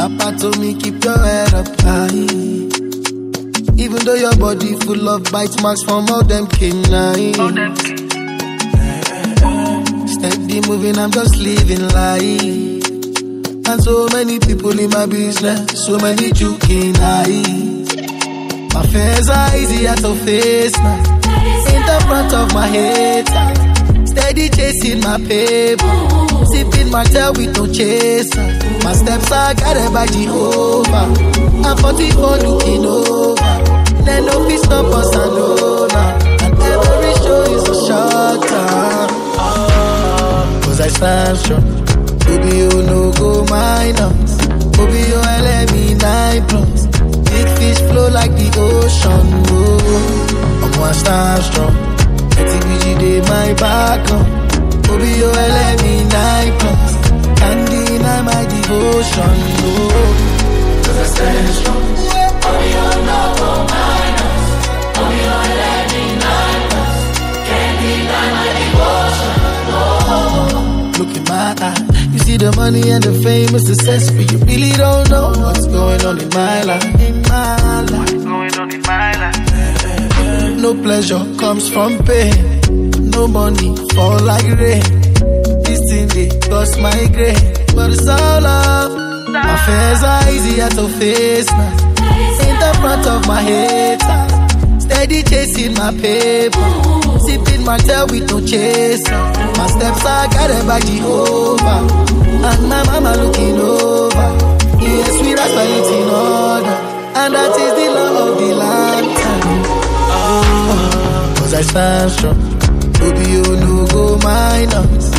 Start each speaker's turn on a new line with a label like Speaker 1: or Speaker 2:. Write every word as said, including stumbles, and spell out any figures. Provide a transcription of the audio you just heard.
Speaker 1: Papa told me keep your head up high. Even though your body full of bite marks from all them canines. Steady moving, I'm just living life. And so many people in my business, so many joking eyes. My fears are easier to face now. In the front of my head, steady chasing my paper, sipping my tail with no chaser. My steps are guided by Jehovah. I'm forty-four looking over. Then no peace stop us alone. And every show is a short time. Cause I stand strong. Baby, you no go minus. Baby, you let me nine plus. Big fish flow like the ocean. Oh, I'm one stand strong. I think we did my back up. Baby, you let me nine plus. Can't deny my devotion. Oh, cause I stand strong. Baby, you no go minus. Baby, you let me nine plus. Can't deny my devotion. Oh, look in my eye. You see the money and the fame and success, but you really don't know what's going on in my life. In my life. What's going on in my life? No pleasure comes from pain. No money fall like rain. This thing they cost my grain, but it's all love. My fears are easier to face now. In the front of my head, steady chasing my paper, sipping my tail with no chaser. My steps are guided by Jehovah, and my mama looking over. Yes, we rise by it in order, and that is the law of the land. Oh, cause I stand strong. Baby, you no go minus.